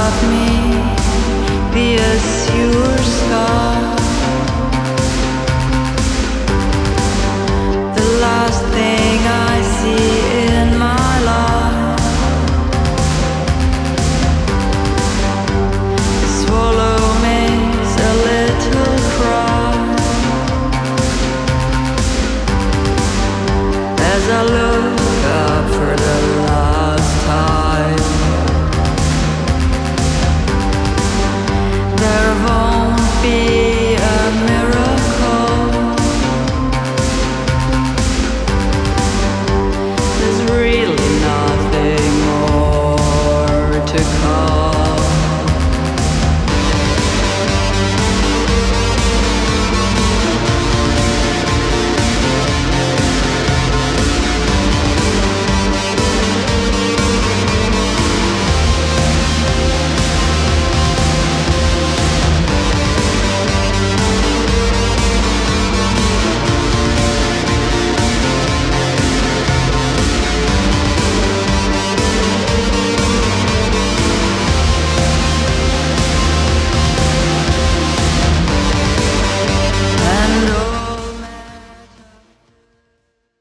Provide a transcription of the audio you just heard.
of me be a your scar. The last thing I see in my life is swallow makes a little cry as I look